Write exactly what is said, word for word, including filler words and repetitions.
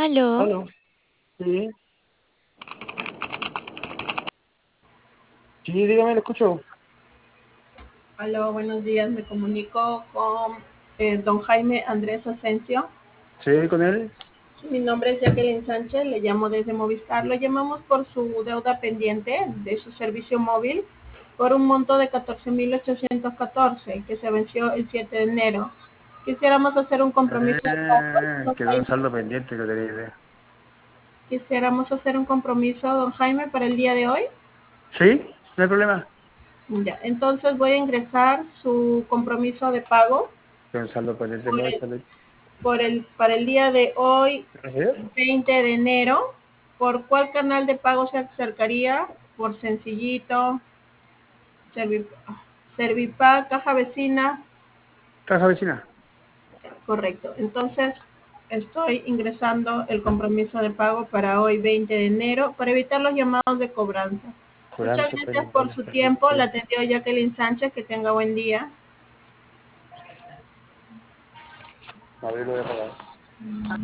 Aló, Aló, sí, sí, dígame, lo escucho. Aló, buenos días. Me comunico con eh, don Jaime Andrés Asensio. Sí, con él. Mi nombre es Jacqueline Sánchez, le llamo desde Movistar. Lo llamamos por su deuda pendiente de su servicio móvil por un monto de catorce mil ochocientos catorce que se venció el siete de enero. Quisiéramos hacer un compromiso de pago, Ah, don quedó un Jaime. saldo pendiente que tenía idea. Quisiéramos hacer un compromiso, don Jaime, para el día de hoy. Sí, no hay problema. Ya, entonces voy a ingresar su compromiso de pago Quedó un saldo pendiente por muy el, saldo. por el, para el día de hoy, ¿Recibes? veinte de enero. ¿Por cuál canal de pago se acercaría? Por Sencillito, Servip Servipack, Caja Vecina. Caja vecina. Correcto. Entonces, estoy ingresando el compromiso de pago para hoy, veinte de enero, para evitar los llamados de cobranza. Muchas Curante, gracias por pendiente, su tiempo. La perfecto. atendió Jacqueline Sánchez. Que tenga buen día. Abrirlo de pagar.